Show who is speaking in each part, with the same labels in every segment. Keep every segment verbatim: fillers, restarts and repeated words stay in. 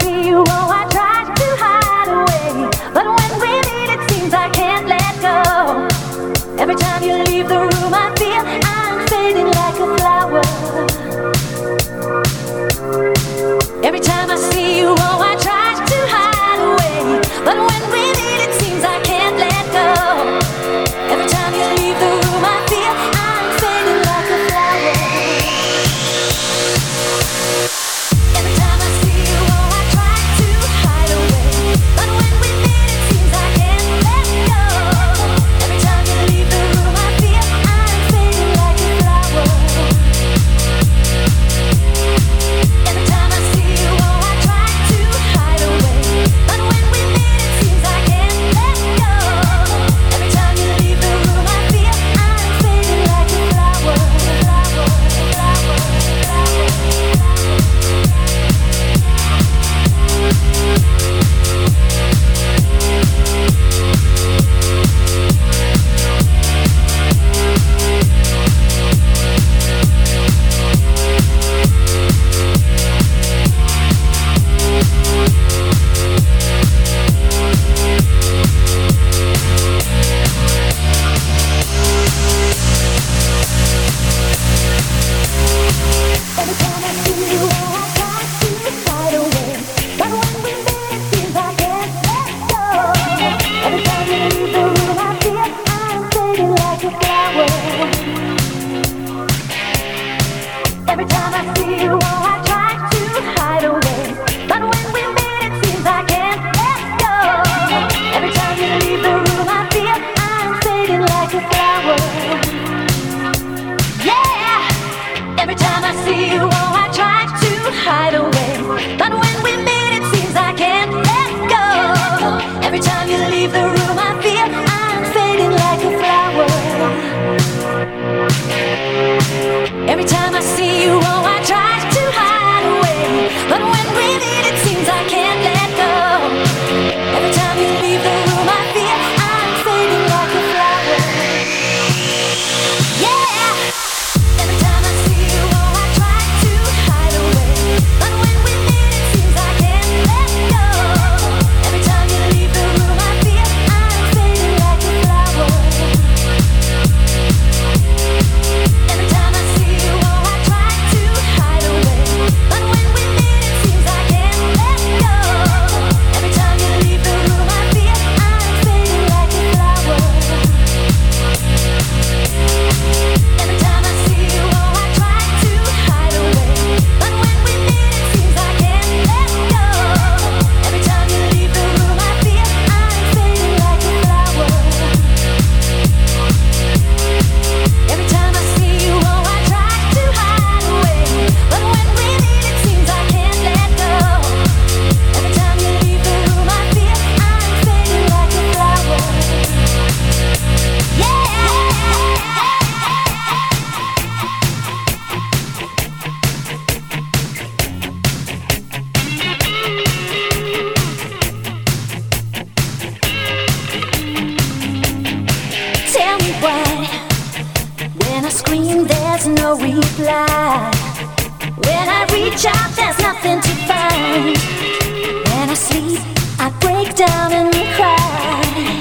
Speaker 1: see you, oh, I try to hide away. But when we meet, it seems I can't let go. Every time you leave the room, I feel I'm fading like a flower. Every time I see you, oh, I try to hide away. But when we meet, it seems I can't let go. Every time you leave the room, I feel I'm fading like a flower. Every time I see you, oh, I try to hide away. But when we meet, it seems I can't let go. Every time you leave the room, I feel I'm fading like a flower. Every time I see you, oh, I try to hide away. But when we meet, it seems I can't let go. Every time you leave the room, I feel I'm fading like a flower. Flower, flower, flower. Every time I see you, oh, I try to hide away. But when we meet, it seems I can't let go. Every time you leave the room, I feel I'm fading like a flower. Every time I see you, oh, I try to hide away. But when we meet, it seems I can't let go. Every time you leave the room, I feel I'm fading like a flower. Yeah! Every time I see you, oh, I try to hide away. But when we meet, it seems I can't let go. Every time you leave the room, I feel I'm fading like a flower. Every time I see you, oh, I try to hide away. But when we meet, it seems I can't let go. Every time you leave the room, I feel I'm fading like a flower. Yeah! Every time I see you, oh, I try to hide away. But when we meet, it seems I can't let go. Every time you leave the room, I feel I'm fading like a flower. Every time I see you, oh, I try to hide away. But when we meet, it seems I can't let go. Every time you leave the room, I feel I'm fading like a flower. Every time I see you, oh, I try to hide away. But when we meet, it seems I can't let go. Every time you leave the room, I feel I'm fading like a flower. Every time I see you, oh, I try to hide away. But when we meet, it seems I can't let go. Every time you leave the room, I feel I'm fading like a flower. Yeah! Tell me why, when I scream, there's no reply. When I reach out, there's nothing to find. When I sleep, I break down and cry.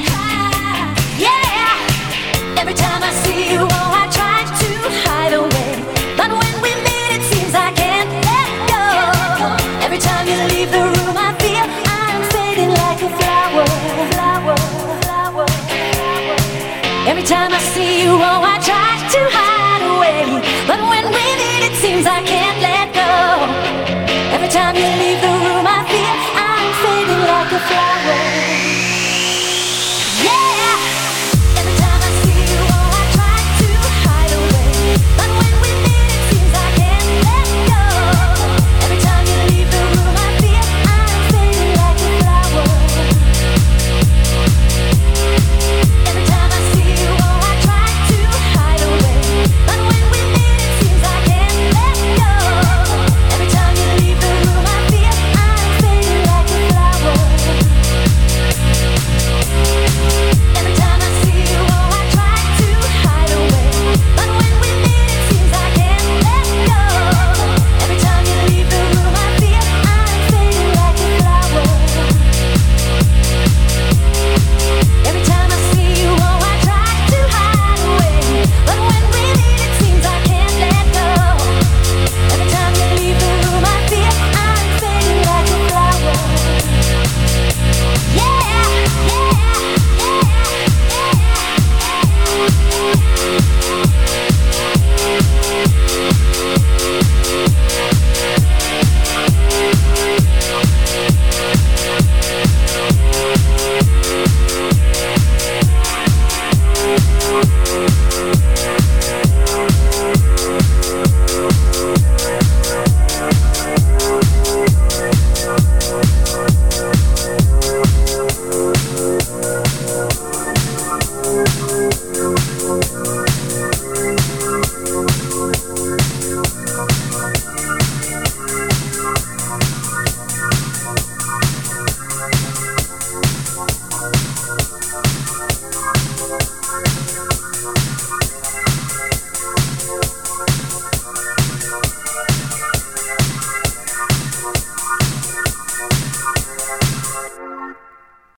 Speaker 1: Yeah! Every time I see you, oh, I try to hide away. But when we meet, it seems I can't let go. Every time you leave the room, I feel I'm fading like a flower. Flower, flower, flower. Every time I see you, oh, I try to hide away. But when we meet, it seems I can't let go. Every time you leave